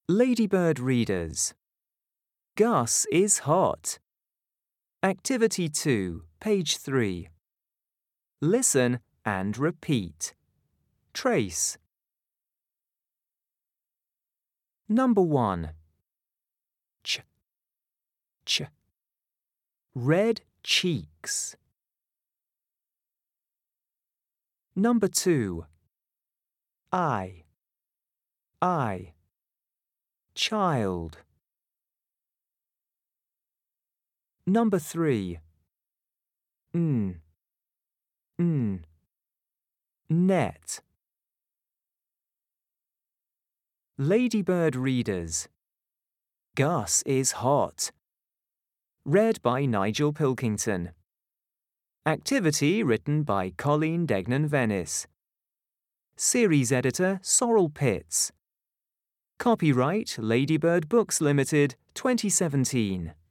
Ladybird readers. Gus is hot. Activity 2, page 3. Listen and repeat. Trace. Number 1. Ch. Red cheeks. Number 2. I. Child. Number 3. Net. Ladybird readers. Gus is hot. Read by Nigel Pilkington. Activity written by Colleen Degnan-Venice. Series editor Sorrel Pitts. Copyright Ladybird Books Limited, 2017.